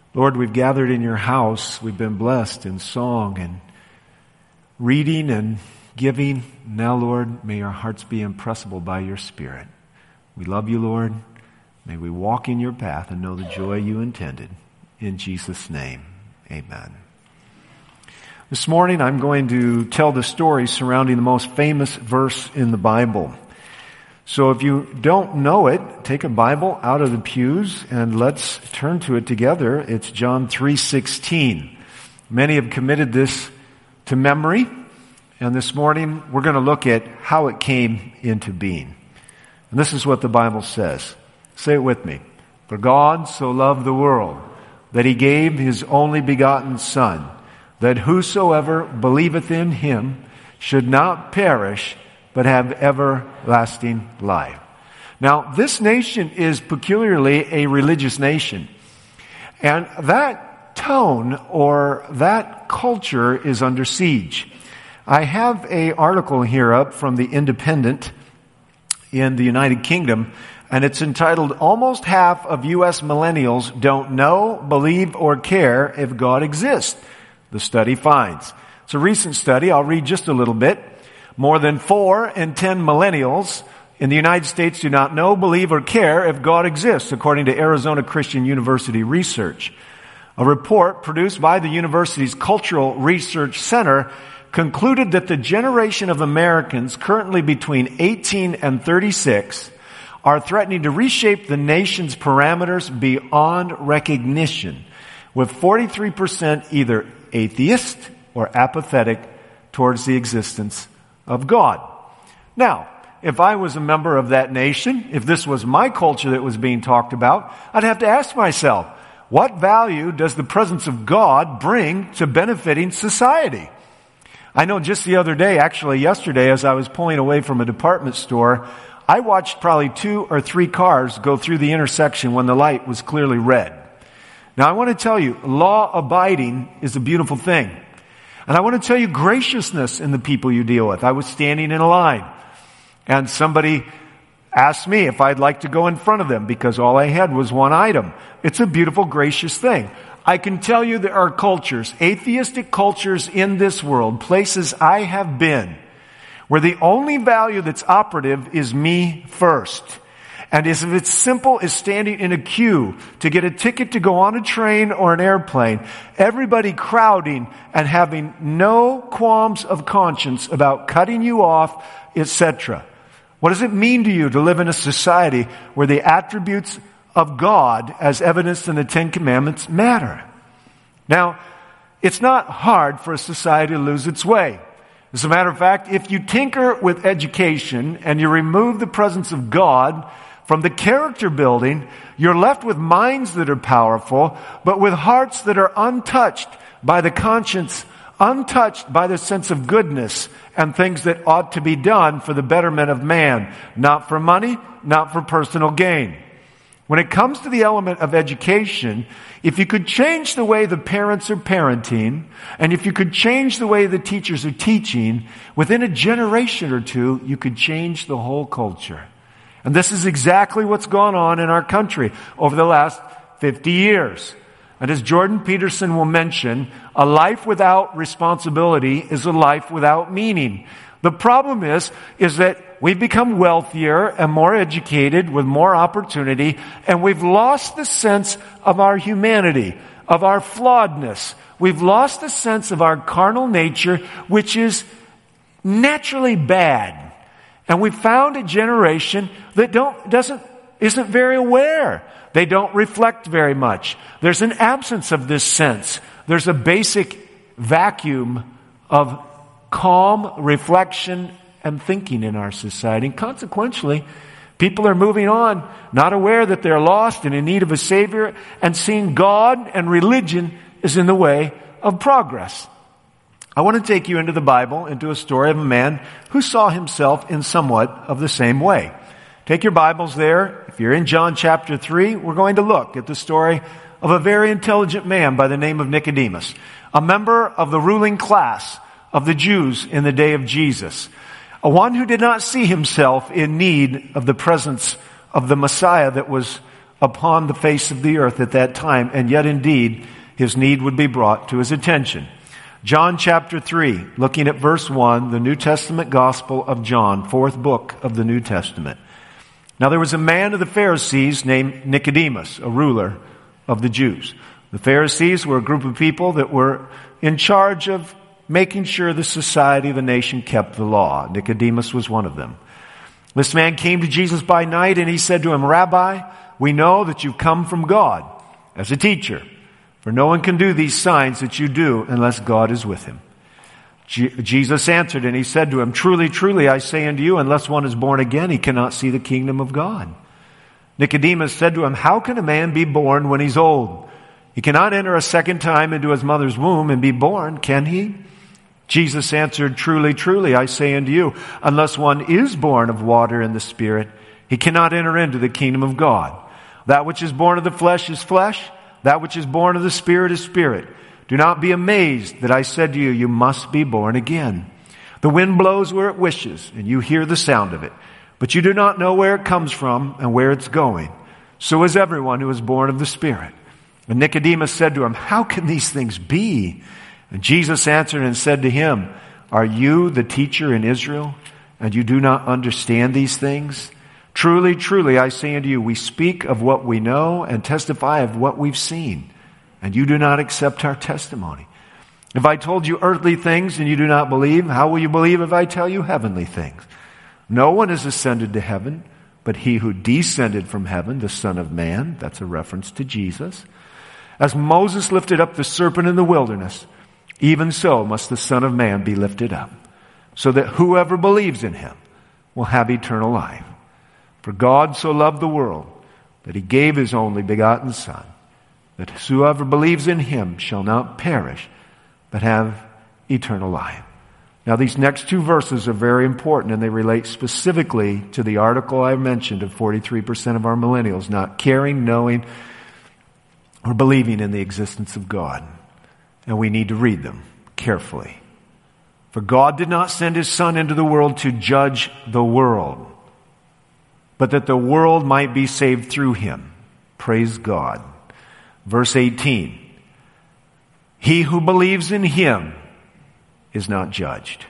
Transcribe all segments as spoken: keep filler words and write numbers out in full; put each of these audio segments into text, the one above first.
Lord, we've gathered in your house. We've been blessed in song and reading and giving. Now, Lord, may our hearts be impressible by your Spirit. We love you, Lord. May we walk in your path and know the joy you intended. In Jesus' name, amen. This morning I'm going to tell the story surrounding the most famous verse in the Bible. So if you don't know it, take a Bible out of the pews and let's turn to it together. It's John three sixteen. Many have committed this to memory, and this morning we're going to look at how it came into being. And this is what the Bible says. Say it with me. For God so loved the world that he gave his only begotten Son, that whosoever believeth in him should not perish, but have everlasting life. Now, this nation is peculiarly a religious nation. And that tone or that culture is under siege. I have an article here up from the Independent in the United Kingdom, and it's entitled, Almost Half of U S Millennials Don't Know, Believe, or Care If God Exists. The study finds. It's a recent study. I'll read just a little bit. More than four in ten millennials in the United States do not know, believe, or care if God exists, according to Arizona Christian University research. A report produced by the university's Cultural Research Center concluded that the generation of Americans currently between eighteen and thirty-six are threatening to reshape the nation's parameters beyond recognition, with forty-three percent either atheist or apathetic towards the existence of God. Now, if I was a member of that nation, if this was my culture that was being talked about, I'd have to ask myself, what value does the presence of God bring to benefiting society? I know just the other day, actually yesterday, as I was pulling away from a department store, I watched probably two or three cars go through the intersection when the light was clearly red. Now, I want to tell you, law-abiding is a beautiful thing. And I want to tell you graciousness in the people you deal with. I was standing in a line, and somebody asked me if I'd like to go in front of them because all I had was one item. It's a beautiful, gracious thing. I can tell you there are cultures, atheistic cultures in this world, places I have been, where the only value that's operative is me first. And as if it's simple as standing in a queue to get a ticket to go on a train or an airplane, everybody crowding and having no qualms of conscience about cutting you off, et cetera. What does it mean to you to live in a society where the attributes of God, as evidenced in the Ten Commandments, matter? Now, it's not hard for a society to lose its way. As a matter of fact, if you tinker with education and you remove the presence of God from the character building, you're left with minds that are powerful, but with hearts that are untouched by the conscience, untouched by the sense of goodness and things that ought to be done for the betterment of man, not for money, not for personal gain. When it comes to the element of education, if you could change the way the parents are parenting, and if you could change the way the teachers are teaching, within a generation or two, you could change the whole culture. And this is exactly what's gone on in our country over the last fifty years. And as Jordan Peterson will mention, a life without responsibility is a life without meaning. The problem is, is that we've become wealthier and more educated with more opportunity, and we've lost the sense of our humanity, of our flawedness. We've lost the sense of our carnal nature, which is naturally bad. And we've found a generation that don't, doesn't, isn't very aware. They don't reflect very much. There's an absence of this sense. There's a basic vacuum of calm reflection and thinking in our society. And consequently, people are moving on, not aware that they're lost and in need of a Savior, and seeing God and religion is in the way of progress. I want to take you into the Bible, into a story of a man who saw himself in somewhat of the same way. Take your Bibles there. If you're in John chapter three, we're going to look at the story of a very intelligent man by the name of Nicodemus, a member of the ruling class of the Jews in the day of Jesus, a one who did not see himself in need of the presence of the Messiah that was upon the face of the earth at that time, and yet indeed his need would be brought to his attention. John chapter three, looking at verse one, the New Testament Gospel of John, fourth book of the New Testament. Now there was a man of the Pharisees named Nicodemus, a ruler of the Jews. The Pharisees were a group of people that were in charge of making sure the society, the nation kept the law. Nicodemus was one of them. This man came to Jesus by night and he said to him, Rabbi, we know that you've come from God as a teacher, for no one can do these signs that you do unless God is with him. Je- Jesus answered and he said to him, Truly, truly, I say unto you, unless one is born again, he cannot see the kingdom of God. Nicodemus said to him, How can a man be born when he's old? He cannot enter a second time into his mother's womb and be born, can he? Jesus answered, Truly, truly, I say unto you, unless one is born of water and the Spirit, he cannot enter into the kingdom of God. That which is born of the flesh is flesh, that which is born of the Spirit is spirit. Do not be amazed that I said to you, you must be born again. The wind blows where it wishes, and you hear the sound of it, but you do not know where it comes from and where it's going. So is everyone who is born of the Spirit. And Nicodemus said to him, How can these things be? And Jesus answered and said to him, Are you the teacher in Israel, and you do not understand these things? Truly, truly, I say unto you, we speak of what we know and testify of what we've seen, and you do not accept our testimony. If I told you earthly things and you do not believe, how will you believe if I tell you heavenly things? No one has ascended to heaven, but he who descended from heaven, the Son of Man. That's a reference to Jesus. As Moses lifted up the serpent in the wilderness, even so must the Son of Man be lifted up, so that whoever believes in him will have eternal life. For God so loved the world that he gave his only begotten Son, that whoever believes in him shall not perish, but have eternal life. Now these next two verses are very important, and they relate specifically to the article I mentioned of forty-three percent of our millennials not caring, knowing, or believing in the existence of God. And we need to read them carefully. For God did not send his Son into the world to judge the world, but that the world might be saved through him. Praise God. Verse eighteen. He who believes in him is not judged.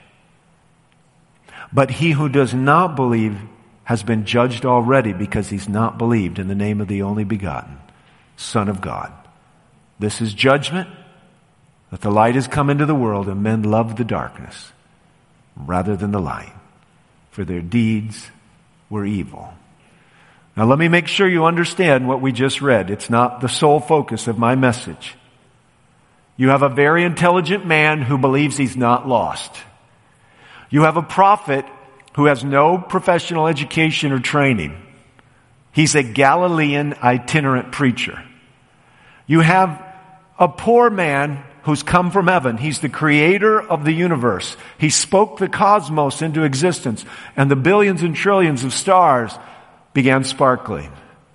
But he who does not believe has been judged already because he's not believed in the name of the only begotten Son of God. This is judgment, that the light has come into the world and men love the darkness rather than the light, for their deeds were evil. Now let me make sure you understand what we just read. It's not the sole focus of my message. You have a very intelligent man who believes he's not lost. You have a prophet who has no professional education or training. He's a Galilean itinerant preacher. You have a poor man who's come from heaven. He's the creator of the universe. He spoke the cosmos into existence, and the billions and trillions of stars began sparkling.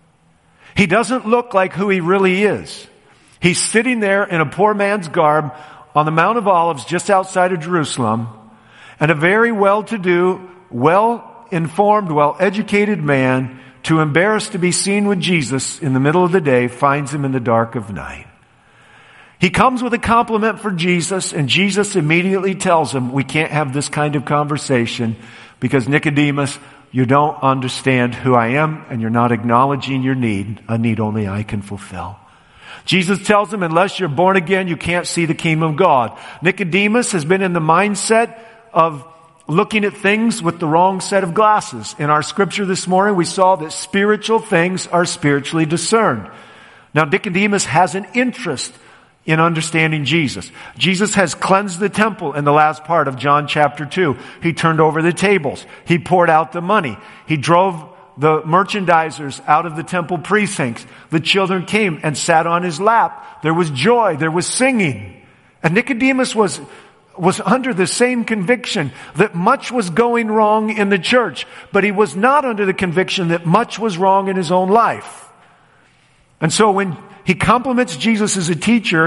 He doesn't look like who he really is. He's sitting there in a poor man's garb on the Mount of Olives just outside of Jerusalem, and a very well-to-do, well-informed, well-educated man, too embarrassed to be seen with Jesus in the middle of the day, finds him in the dark of night. He comes with a compliment for Jesus, and Jesus immediately tells him, we can't have this kind of conversation because, Nicodemus, you don't understand who I am, and you're not acknowledging your need, a need only I can fulfill. Jesus tells him, unless you're born again, you can't see the kingdom of God. Nicodemus has been in the mindset of looking at things with the wrong set of glasses. In our scripture this morning, we saw that spiritual things are spiritually discerned. Now, Nicodemus has an interest in understanding Jesus. Jesus has cleansed the temple in the last part of John chapter two. He turned over the tables. He poured out the money. He drove the merchandisers out of the temple precincts. The children came and sat on his lap. There was joy. There was singing. And Nicodemus was, was under the same conviction that much was going wrong in the church, but he was not under the conviction that much was wrong in his own life. And so when he compliments Jesus as a teacher,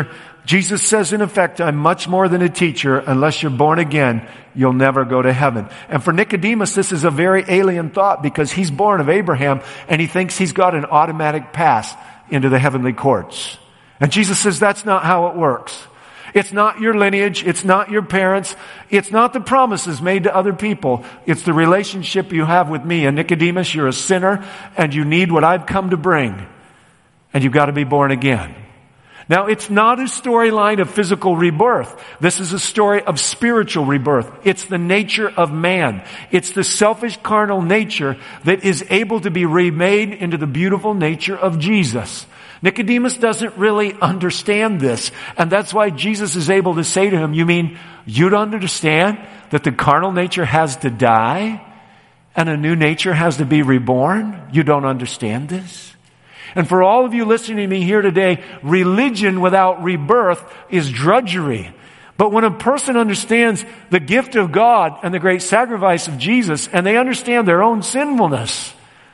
Jesus says, in effect, I'm much more than a teacher. Unless you're born again, you'll never go to heaven. And for Nicodemus, this is a very alien thought because he's born of Abraham and he thinks he's got an automatic pass into the heavenly courts. And Jesus says that's not how it works. It's not your lineage. It's not your parents. It's not the promises made to other people. It's the relationship you have with me. And Nicodemus, you're a sinner and you need what I've come to bring. And you've got to be born again. Now, it's not a storyline of physical rebirth. This is a story of spiritual rebirth. It's the nature of man. It's the selfish carnal nature that is able to be remade into the beautiful nature of Jesus. Nicodemus doesn't really understand this. And that's why Jesus is able to say to him, you mean you don't understand that the carnal nature has to die and a new nature has to be reborn? You don't understand this? And for all of you listening to me here today, religion without rebirth is drudgery. But when a person understands the gift of God and the great sacrifice of Jesus, and they understand their own sinfulness,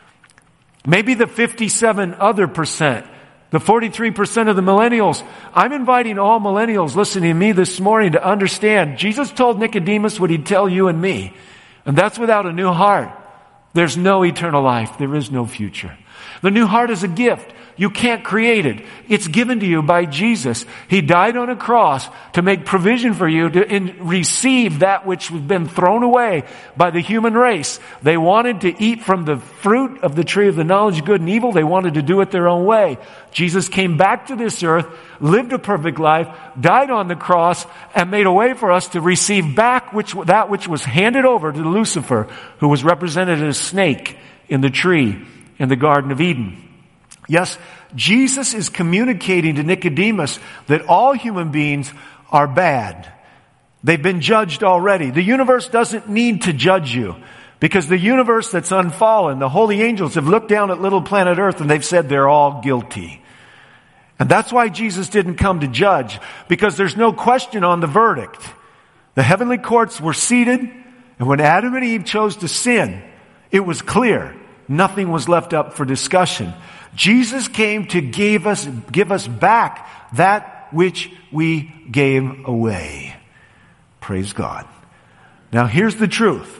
maybe the fifty-seven other percent, the forty-three percent of the millennials, I'm inviting all millennials listening to me this morning to understand Jesus told Nicodemus what he'd tell you and me. And that's without a new heart. There's no eternal life. There is no future. The new heart is a gift. You can't create it. It's given to you by Jesus. He died on a cross to make provision for you to in, receive that which has been thrown away by the human race. They wanted to eat from the fruit of the tree of the knowledge of good and evil. They wanted to do it their own way. Jesus came back to this earth, lived a perfect life, died on the cross, and made a way for us to receive back which, that which was handed over to Lucifer, who was represented as a snake in the tree in the Garden of Eden. Yes, Jesus is communicating to Nicodemus that all human beings are bad. They've been judged already. The universe doesn't need to judge you because the universe that's unfallen, the holy angels have looked down at little planet Earth and they've said they're all guilty. And that's why Jesus didn't come to judge, because there's no question on the verdict. The heavenly courts were seated, and when Adam and Eve chose to sin, it was clear. Nothing was left up for discussion. Jesus came to give us, give us back that which we gave away. Praise God. Now here's the truth.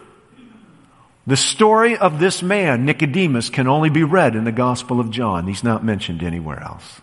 The story of this man, Nicodemus, can only be read in the Gospel of John. He's not mentioned anywhere else.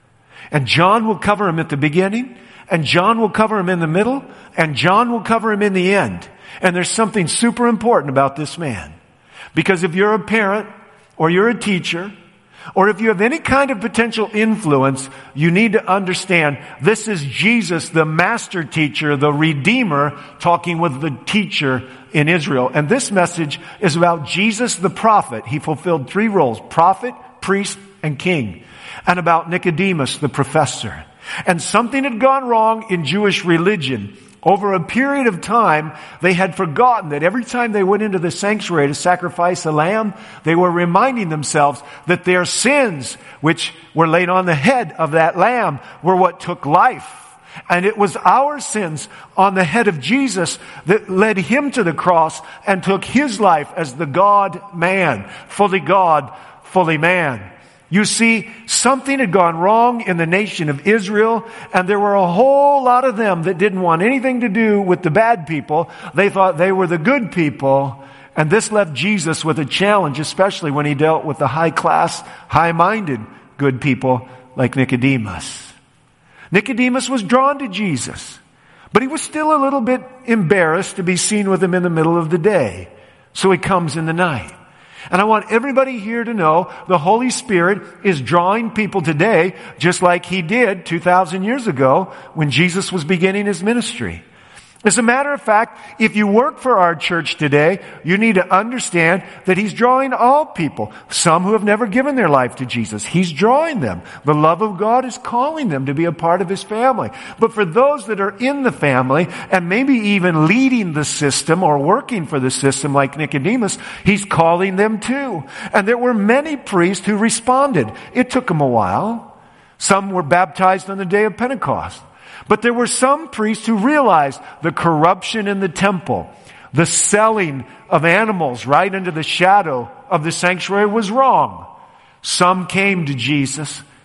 And John will cover him at the beginning, and John will cover him in the middle, and John will cover him in the end. And there's something super important about this man. Because if you're a parent, or you're a teacher, or if you have any kind of potential influence, you need to understand this is Jesus, the master teacher, the Redeemer, talking with the teacher in Israel. And this message is about Jesus the prophet. He fulfilled three roles: prophet, priest, and king. And about Nicodemus the professor. And something had gone wrong in Jewish religion. Over a period of time, they had forgotten that every time they went into the sanctuary to sacrifice a lamb, they were reminding themselves that their sins, which were laid on the head of that lamb, were what took life. And it was our sins on the head of Jesus that led him to the cross and took his life as the God-man, fully God, fully man. You see, something had gone wrong in the nation of Israel, and there were a whole lot of them that didn't want anything to do with the bad people. They thought they were the good people, and this left Jesus with a challenge, especially when he dealt with the high-class, high-minded good people like Nicodemus. Nicodemus was drawn to Jesus, but he was still a little bit embarrassed to be seen with him in the middle of the day, so he comes in the night. And I want everybody here to know the Holy Spirit is drawing people today just like he did two thousand years ago when Jesus was beginning his ministry. As a matter of fact, if you work for our church today, you need to understand that he's drawing all people. Some who have never given their life to Jesus, he's drawing them. The love of God is calling them to be a part of his family. But for those that are in the family and maybe even leading the system or working for the system like Nicodemus, he's calling them too. And there were many priests who responded. It took them a while. Some were baptized on the day of Pentecost. But there were some priests who realized the corruption in the temple, the selling of animals right under the shadow of the sanctuary was wrong. Some came to Jesus,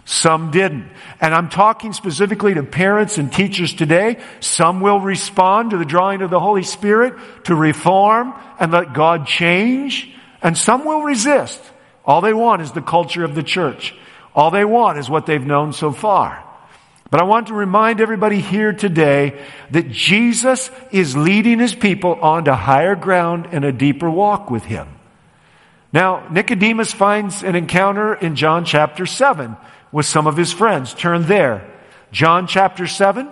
Some didn't. And I'm talking specifically to parents and teachers today. Some will respond to the drawing of the Holy Spirit to reform and let God change. And some will resist. All they want is the culture of the church. All they want is what they've known so far. But I want to remind everybody here today that Jesus is leading his people onto higher ground and a deeper walk with him. Now, Nicodemus finds an encounter in John chapter seven with some of his friends. Turn there. John chapter seven.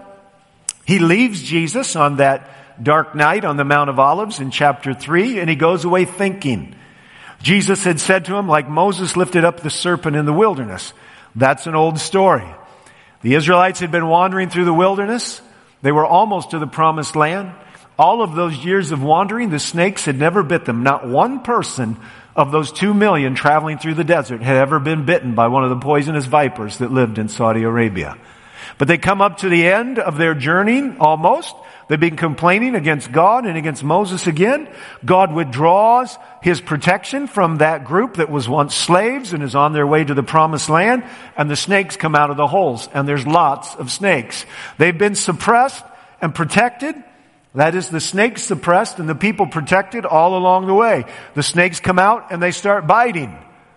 He leaves Jesus on that dark night on the Mount of Olives in chapter three, and he goes away thinking. Jesus had said to him, like Moses lifted up the serpent in the wilderness. That's an old story. The Israelites had been wandering through the wilderness. They were almost to the promised land. All of those years of wandering, the snakes had never bit them. Not one person of those two million traveling through the desert had ever been bitten by one of the poisonous vipers that lived in Saudi Arabia. But they come up to the end of their journey, almost. They've been complaining against God and against Moses again. God withdraws his protection from that group that was once slaves and is on their way to the promised land. And the snakes come out of the holes. And there's lots of snakes. They've been suppressed and protected. That is, the snakes suppressed and the people protected all along the way. The snakes come out and they start biting.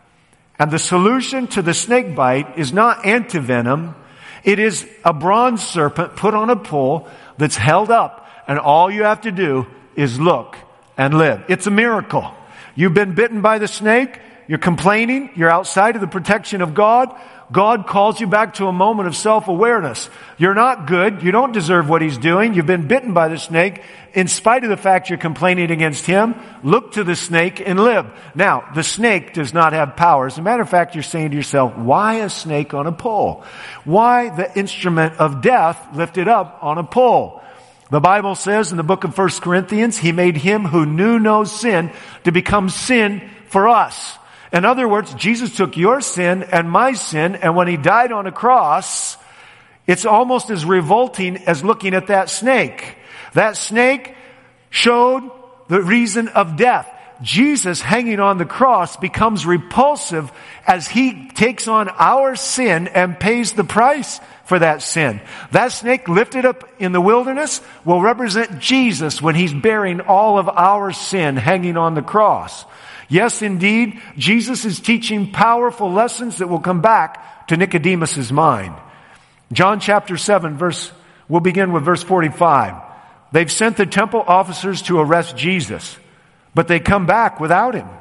And the solution to the snake bite is not antivenom. It is a bronze serpent put on a pole that's held up. And all you have to do is look and live. It's a miracle. You've been bitten by the snake. You're complaining. You're outside of the protection of God. God calls you back to a moment of self-awareness. You're not good. You don't deserve what he's doing. You've been bitten by the snake. In spite of the fact you're complaining against him, look to the snake and live. Now, the snake does not have power. As a matter of fact, you're saying to yourself, why a snake on a pole? Why the instrument of death lifted up on a pole? The Bible says in the book of First Corinthians, he made him who knew no sin to become sin for us. In other words, Jesus took your sin and my sin, and when he died on a cross, it's almost as revolting as looking at that snake. That snake showed the reason of death. Jesus hanging on the cross becomes repulsive as he takes on our sin and pays the price for that sin. That snake lifted up in the wilderness will represent Jesus when he's bearing all of our sin hanging on the cross. Yes, indeed, Jesus is teaching powerful lessons that will come back to Nicodemus's mind. John chapter seven, verse, we'll begin with verse forty-five. They've sent the temple officers to arrest Jesus, but they come back without him.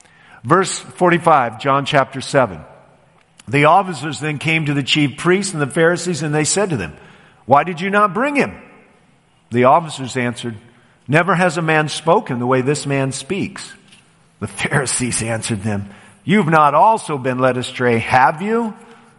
Verse forty-five, John chapter seven. The officers then came to the chief priests and the Pharisees, and they said to them, "Why did you not bring him?" The officers answered, "Never has a man spoken the way this man speaks." The Pharisees answered them, "You've not also been led astray, have you?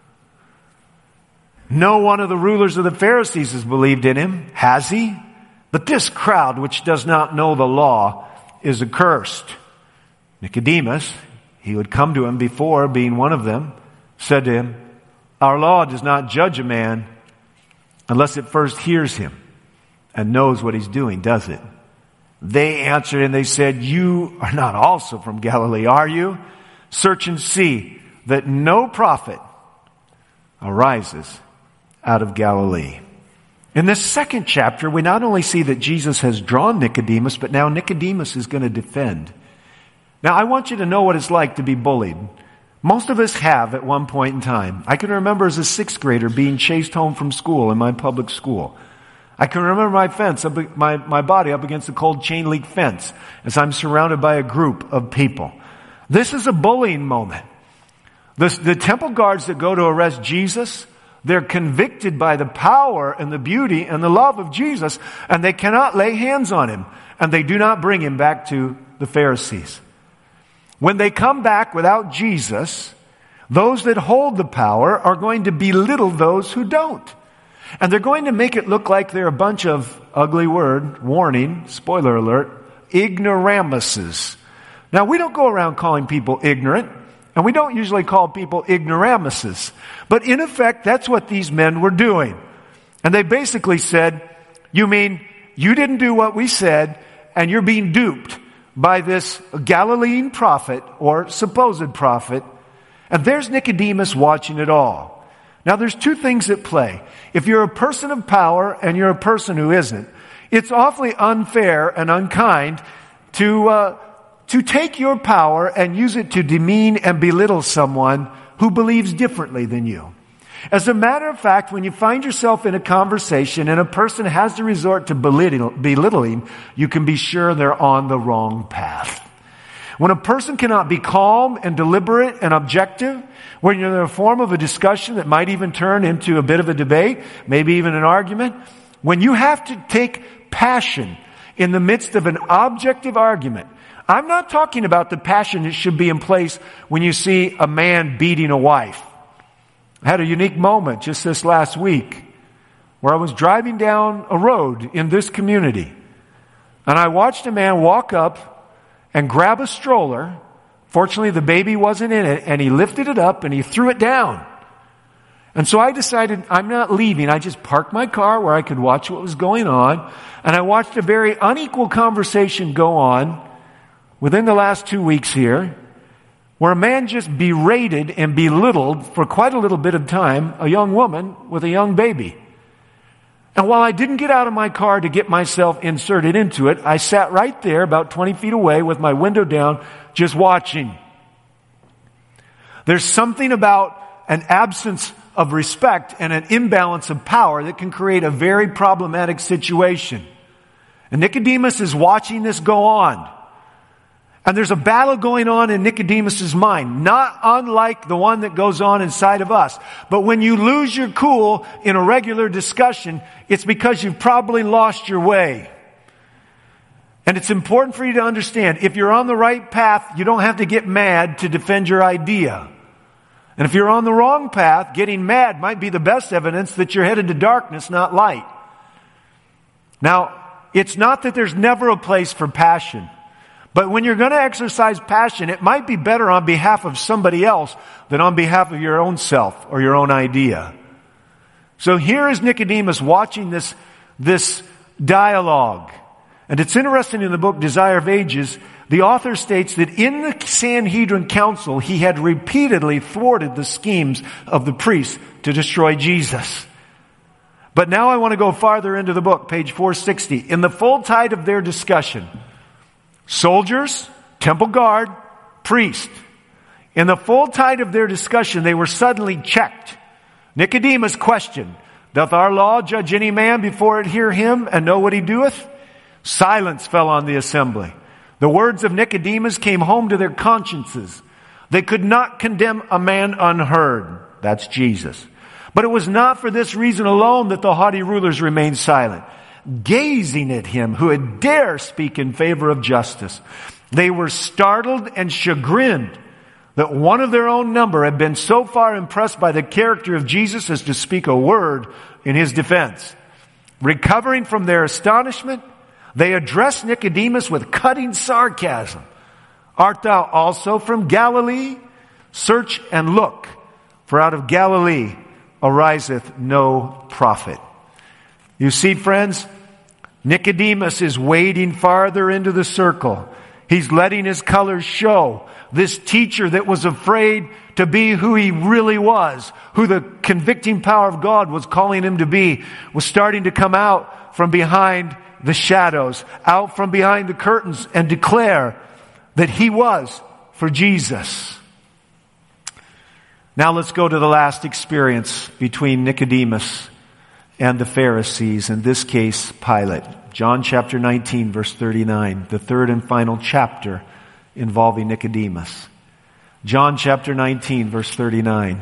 No one of the rulers of the Pharisees has believed in him, has he? But this crowd which does not know the law is accursed." Nicodemus, he would come to him before, being one of them, said to him, "Our law does not judge a man unless it first hears him and knows what he's doing, does it?" They answered and they said, "You are not also from Galilee, are you? Search and see that no prophet arises out of Galilee." In this second chapter, we not only see that Jesus has drawn Nicodemus, but now Nicodemus is going to defend. Now, I want you to know what it's like to be bullied. Most of us have at one point in time. I can remember as a sixth grader being chased home from school in my public school. I can remember my fence, my, my body up against the cold chain link fence as I'm surrounded by a group of people. This is a bullying moment. The, the temple guards that go to arrest Jesus, they're convicted by the power and the beauty and the love of Jesus, and they cannot lay hands on him, and they do not bring him back to the Pharisees. When they come back without Jesus, those that hold the power are going to belittle those who don't. And they're going to make it look like they're a bunch of, ugly word, warning, spoiler alert, ignoramuses. Now, we don't go around calling people ignorant, and we don't usually call people ignoramuses. But in effect, that's what these men were doing. And they basically said, "You mean you didn't do what we said, and you're being duped by this Galilean prophet or supposed prophet?" And there's Nicodemus watching it all. Now there's two things at play. If you're a person of power and you're a person who isn't, it's awfully unfair and unkind to uh, to take your power and use it to demean and belittle someone who believes differently than you. As a matter of fact, when you find yourself in a conversation and a person has to resort to belittle, belittling, you can be sure they're on the wrong path. When a person cannot be calm and deliberate and objective, when you're in the form of a discussion that might even turn into a bit of a debate, maybe even an argument, when you have to take passion in the midst of an objective argument, I'm not talking about the passion that should be in place when you see a man beating a wife. I had a unique moment just this last week where I was driving down a road in this community, and I watched a man walk up and grab a stroller. Fortunately, the baby wasn't in it, and he lifted it up and he threw it down. And so I decided I'm not leaving. I just parked my car where I could watch what was going on, and I watched a very unequal conversation go on within the last two weeks here, where a man just berated and belittled for quite a little bit of time a young woman with a young baby. And while I didn't get out of my car to get myself inserted into it, I sat right there about twenty feet away with my window down, just watching. There's something about an absence of respect and an imbalance of power that can create a very problematic situation. And Nicodemus is watching this go on. And there's a battle going on in Nicodemus's mind, not unlike the one that goes on inside of us. But when you lose your cool in a regular discussion, it's because you've probably lost your way. And it's important for you to understand, if you're on the right path, you don't have to get mad to defend your idea. And if you're on the wrong path, getting mad might be the best evidence that you're headed to darkness, not light. Now, it's not that there's never a place for passion. But when you're going to exercise passion, it might be better on behalf of somebody else than on behalf of your own self or your own idea. So here is Nicodemus watching this, this dialogue. And it's interesting in the book Desire of Ages, the author states that in the Sanhedrin Council, he had repeatedly thwarted the schemes of the priests to destroy Jesus. But now I want to go farther into the book, page four sixty. In the full tide of their discussion, soldiers, temple guard, priest. In the full tide of their discussion, they were suddenly checked. Nicodemus questioned, "Doth our law judge any man before it hear him and know what he doeth?" Silence fell on the assembly. The words of Nicodemus came home to their consciences. They could not condemn a man unheard. That's Jesus. But it was not for this reason alone that the haughty rulers remained silent, gazing at him who had dared speak in favor of justice. They were startled and chagrined that one of their own number had been so far impressed by the character of Jesus as to speak a word in his defense. Recovering from their astonishment, they addressed Nicodemus with cutting sarcasm. "Art thou also from Galilee? Search and look, for out of Galilee ariseth no prophet." You see, friends, Nicodemus is wading farther into the circle. He's letting his colors show. This teacher that was afraid to be who he really was, who the convicting power of God was calling him to be, was starting to come out from behind the shadows, out from behind the curtains, and declare that he was for Jesus. Now let's go to the last experience between Nicodemus and the Pharisees, in this case, Pilate. John chapter nineteen, verse thirty-nine, the third and final chapter involving Nicodemus. John chapter nineteen, verse thirty-nine.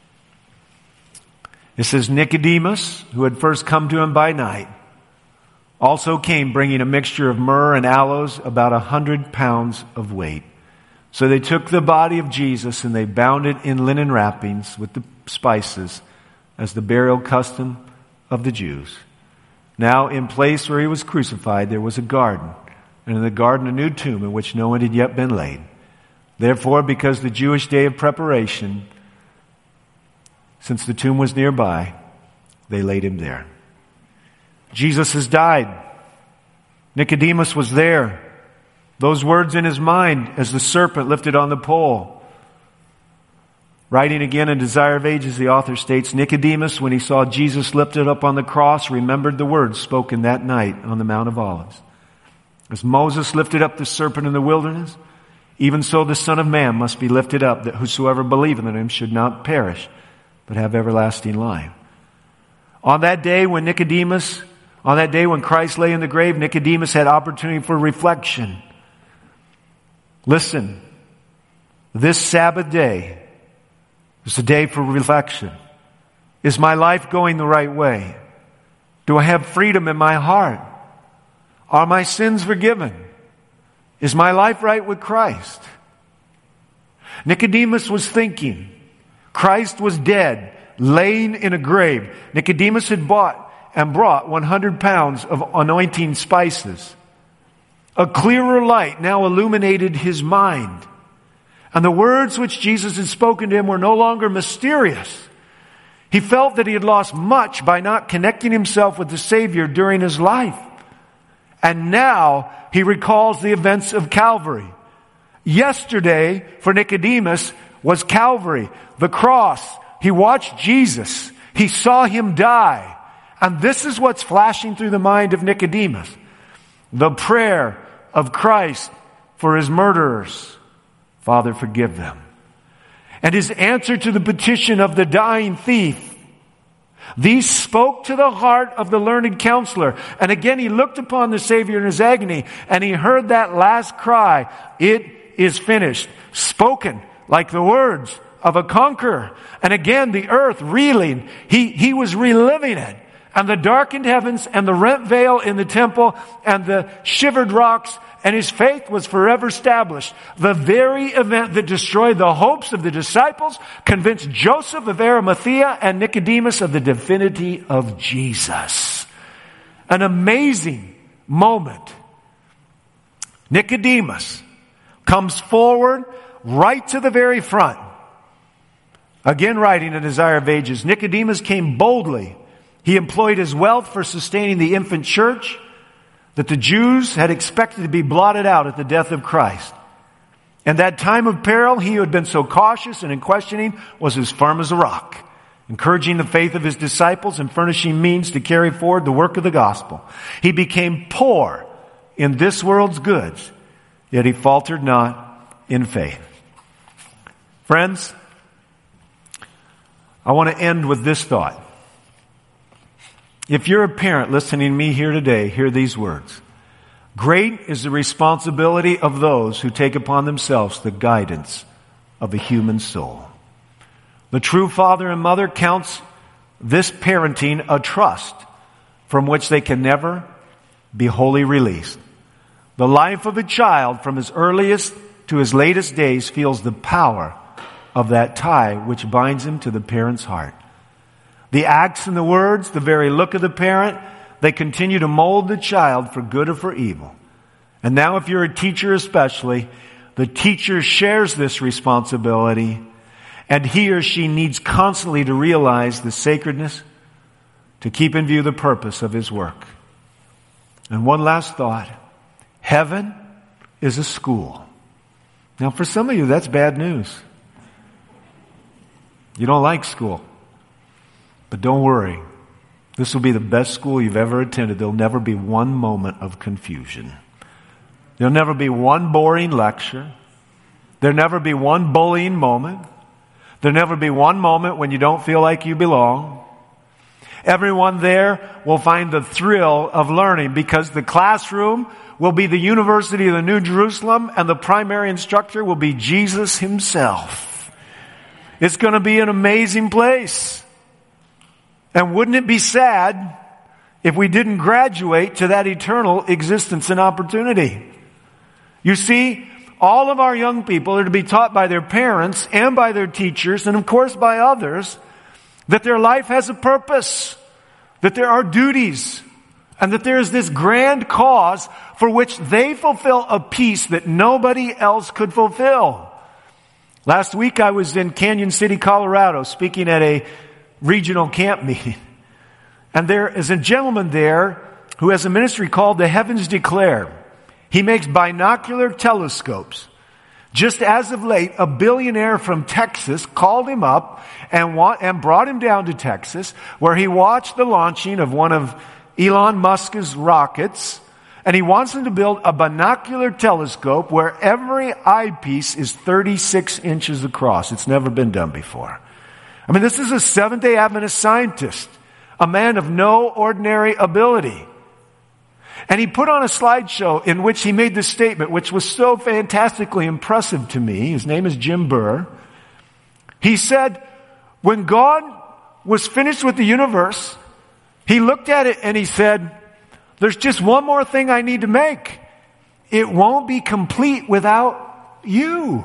It says, "Nicodemus, who had first come to him by night, also came bringing a mixture of myrrh and aloes, about a hundred pounds of weight. So they took the body of Jesus and they bound it in linen wrappings with the spices, as the burial custom of the Jews. Now in place where he was crucified there was a garden, and in the garden a new tomb in which no one had yet been laid. Therefore, because the Jewish day of preparation, since the tomb was nearby, they laid him there." Jesus has died. Nicodemus was there. Those words in his mind as the serpent lifted on the pole. Writing again in Desire of Ages, the author states, Nicodemus, when he saw Jesus lifted up on the cross, remembered the words spoken that night on the Mount of Olives. As Moses lifted up the serpent in the wilderness, even so the Son of Man must be lifted up, that whosoever believeth in him should not perish, but have everlasting life. On that day when Nicodemus, on that day when Christ lay in the grave, Nicodemus had opportunity for reflection. Listen, this Sabbath day, it's a day for reflection. Is my life going the right way? Do I have freedom in my heart? Are my sins forgiven? Is my life right with Christ? Nicodemus was thinking. Christ was dead, laying in a grave. Nicodemus had bought and brought one hundred pounds of anointing spices. A clearer light now illuminated his mind. And the words which Jesus had spoken to him were no longer mysterious. He felt that he had lost much by not connecting himself with the Savior during his life. And now he recalls the events of Calvary. Yesterday, for Nicodemus, was Calvary, the cross. He watched Jesus. He saw him die. And this is what's flashing through the mind of Nicodemus. The prayer of Christ for his murderers. Father, forgive them. And his answer to the petition of the dying thief. These spoke to the heart of the learned counselor. And again, he looked upon the Savior in his agony, and he heard that last cry, it is finished, spoken like the words of a conqueror. And again, the earth reeling. He, he was reliving it. And the darkened heavens and the rent veil in the temple and the shivered rocks, and his faith was forever established. The very event that destroyed the hopes of the disciples convinced Joseph of Arimathea and Nicodemus of the divinity of Jesus. An amazing moment. Nicodemus comes forward right to the very front. Again, writing a Desire of Ages, Nicodemus came boldly. He employed his wealth for sustaining the infant church that the Jews had expected to be blotted out at the death of Christ. And that time of peril, he who had been so cautious and in questioning was as firm as a rock, encouraging the faith of his disciples and furnishing means to carry forward the work of the gospel. He became poor in this world's goods, yet he faltered not in faith. Friends, I want to end with this thought. If you're a parent listening to me here today, hear these words. Great is the responsibility of those who take upon themselves the guidance of a human soul. The true father and mother counts this parenting a trust from which they can never be wholly released. The life of a child from his earliest to his latest days feels the power of that tie which binds him to the parent's heart. The acts and the words, the very look of the parent, they continue to mold the child for good or for evil. And now if you're a teacher especially, the teacher shares this responsibility, and he or she needs constantly to realize the sacredness, to keep in view the purpose of his work. And one last thought. Heaven is a school. Now for some of you, that's bad news. You don't like school. But don't worry. This will be the best school you've ever attended. There'll never be one moment of confusion. There'll never be one boring lecture. There'll never be one bullying moment. There'll never be one moment when you don't feel like you belong. Everyone there will find the thrill of learning because the classroom will be the University of the New Jerusalem and the primary instructor will be Jesus himself. It's going to be an amazing place. And wouldn't it be sad if we didn't graduate to that eternal existence and opportunity? You see, all of our young people are to be taught by their parents and by their teachers and of course by others that their life has a purpose, that there are duties, and that there is this grand cause for which they fulfill a piece that nobody else could fulfill. Last week I was in Canyon City, Colorado, speaking at a regional camp meeting. And there is a gentleman there who has a ministry called the Heavens Declare. He makes binocular telescopes Just as of late, a billionaire from Texas called him up and, wa- and brought him down to Texas, where he watched the launching of one of Elon Musk's rockets, and he wants him to build a binocular telescope where every eyepiece is thirty-six inches across. It's never been done before. I mean, this is a Seventh-day Adventist scientist, a man of no ordinary ability. And he put on a slideshow in which he made this statement, which was so fantastically impressive to me. His name is Jim Burr. He said, when God was finished with the universe, he looked at it and he said, there's just one more thing I need to make. It won't be complete without you.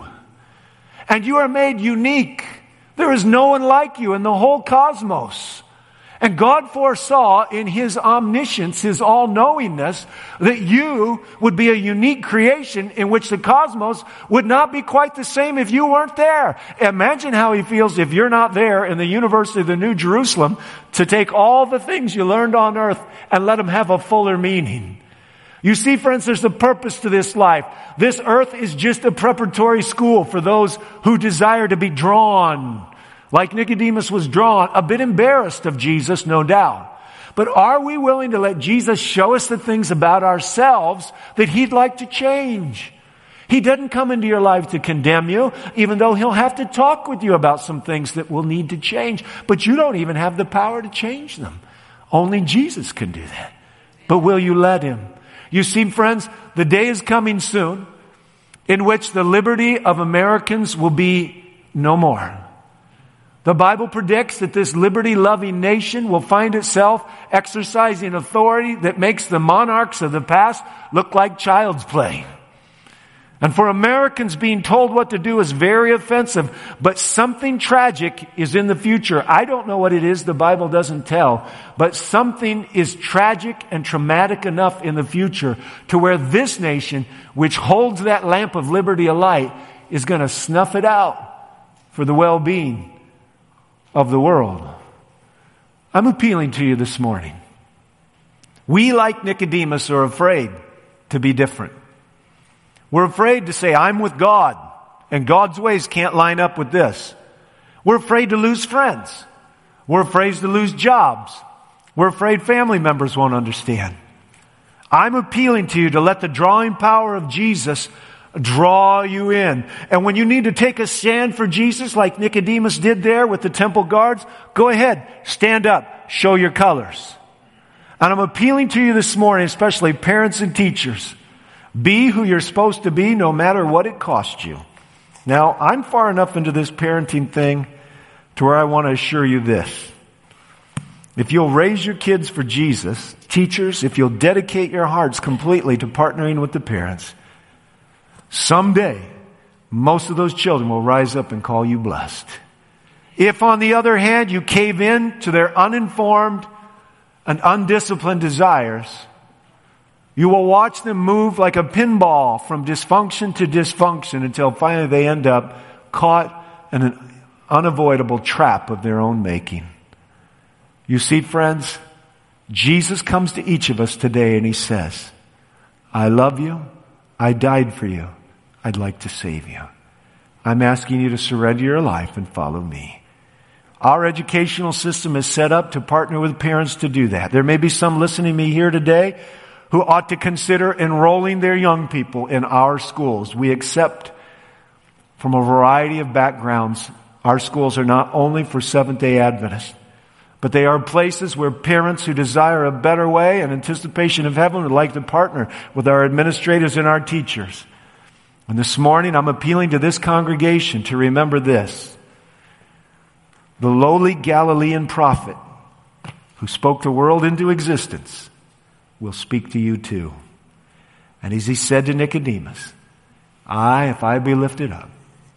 And you are made unique. There is no one like you in the whole cosmos. And God foresaw in His omniscience, His all-knowingness, that you would be a unique creation in which the cosmos would not be quite the same if you weren't there. Imagine how He feels if you're not there in the University of the New Jerusalem to take all the things you learned on earth and let them have a fuller meaning. You see, friends, there's a purpose to this life. This earth is just a preparatory school for those who desire to be drawn. Like Nicodemus was drawn, a bit embarrassed of Jesus, no doubt. But are we willing to let Jesus show us the things about ourselves that He'd like to change? He doesn't come into your life to condemn you, even though He'll have to talk with you about some things that will need to change. But you don't even have the power to change them. Only Jesus can do that. But will you let Him? You see, friends, the day is coming soon in which the liberty of Americans will be no more. The Bible predicts that this liberty-loving nation will find itself exercising authority that makes the monarchs of the past look like child's play. And for Americans, being told what to do is very offensive, but something tragic is in the future. I don't know what it is, the Bible doesn't tell, but something is tragic and traumatic enough in the future to where this nation, which holds that lamp of liberty alight, is going to snuff it out for the well-being of the world. I'm appealing to you this morning. We, like Nicodemus, are afraid to be different. We're afraid to say, I'm with God, and God's ways can't line up with this. We're afraid to lose friends. We're afraid to lose jobs. We're afraid family members won't understand. I'm appealing to you to let the drawing power of Jesus draw you in. And when you need to take a stand for Jesus, like Nicodemus did there with the temple guards, go ahead, stand up, show your colors. And I'm appealing to you this morning, especially parents and teachers, be who you're supposed to be no matter what it costs you. Now, I'm far enough into this parenting thing to where I want to assure you this. If you'll raise your kids for Jesus, teachers, if you'll dedicate your hearts completely to partnering with the parents, someday, most of those children will rise up and call you blessed. If, on the other hand, you cave in to their uninformed and undisciplined desires, you will watch them move like a pinball from dysfunction to dysfunction until finally they end up caught in an unavoidable trap of their own making. You see, friends, Jesus comes to each of us today and He says, I love you. I died for you. I'd like to save you. I'm asking you to surrender your life and follow me. Our educational system is set up to partner with parents to do that. There may be some listening to me here today who ought to consider enrolling their young people in our schools. We accept from a variety of backgrounds. Our schools are not only for Seventh-day Adventists, but they are places where parents who desire a better way and anticipation of heaven would like to partner with our administrators and our teachers. And this morning, I'm appealing to this congregation to remember this. The lowly Galilean prophet who spoke the world into existence will speak to you too. And as he said to Nicodemus, I, if I be lifted up,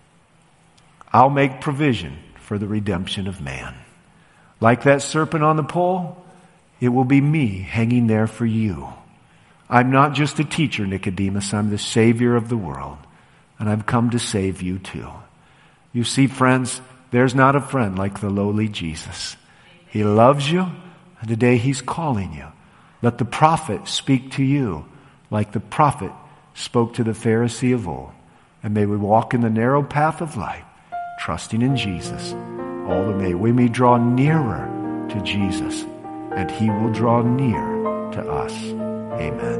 I'll make provision for the redemption of man. Like that serpent on the pole, it will be me hanging there for you. I'm not just a teacher, Nicodemus. I'm the Savior of the world. And I've come to save you too. You see, friends, there's not a friend like the lowly Jesus. He loves you, and today He's calling you. Let the prophet speak to you like the prophet spoke to the Pharisee of old. And may we walk in the narrow path of life, trusting in Jesus. All the way we may draw nearer to Jesus, and he will draw near to us. Amen.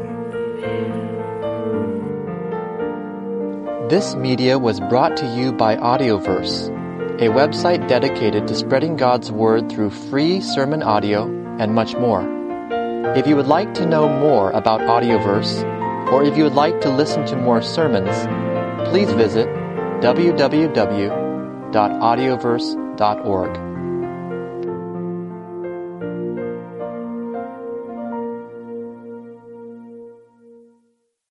This media was brought to you by Audioverse, a website dedicated to spreading God's Word through free sermon audio and much more. If you would like to know more about Audioverse, or if you would like to listen to more sermons, please visit w w w dot audioverse dot org.